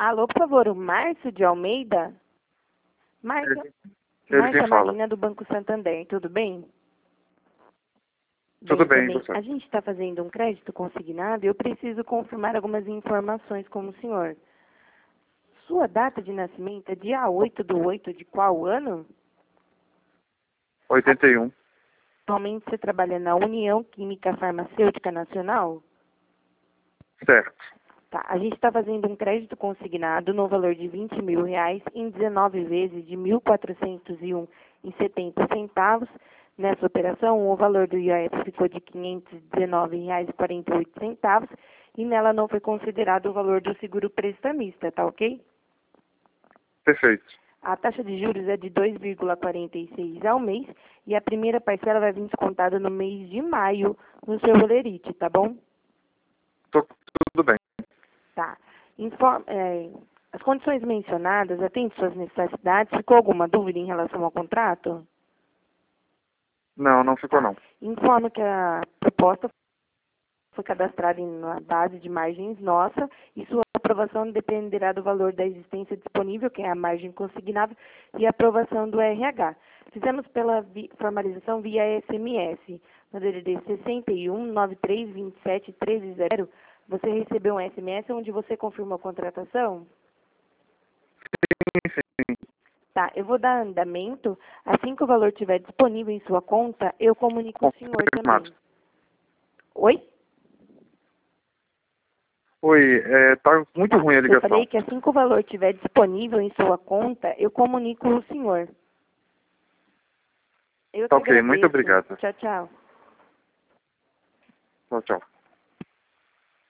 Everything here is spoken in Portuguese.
Alô, por favor, o Márcio de Almeida? Márcio, Ele Márcia quem fala. Marina do Banco Santander, tudo bem? Tudo bem, também. você. A gente está fazendo um crédito consignado e eu preciso confirmar algumas informações com o senhor. Sua data de nascimento é dia 8/8 de qual ano? 81. Atualmente você trabalha na União Química Farmacêutica Nacional? Certo. Tá, a gente está fazendo um crédito consignado no valor de R$ 20.000 em 19 vezes de R$ 1.401,70. Nessa operação, o valor do IOF ficou de R$ 519,48 e nela não foi considerado o valor do seguro prestamista, tá ok? Perfeito. A taxa de juros é de 2,46 ao mês e a primeira parcela vai vir descontada no mês de maio no seu Olerite, tá bom? Tudo bem. Tá. As condições mencionadas atendem suas necessidades. Ficou alguma dúvida em relação ao contrato? Não ficou Tá. não. Informo que a proposta foi cadastrada na base de margens nossa e sua aprovação dependerá do valor da existência disponível, que é a margem consignável, e a aprovação do RH. Fizemos pela formalização via SMS, no DDD 61 9327 130. Você recebeu um SMS onde você confirma a contratação? Sim. Tá, eu vou dar andamento. Assim que o valor estiver disponível em sua conta, eu comunico o senhor também. Oi? Oi, tá muito ruim a Eu ligação. falei que assim que o valor estiver disponível em sua conta, eu comunico o senhor. Eu que Ok, muito agradeço. obrigado. Tchau, tchau. Tchau.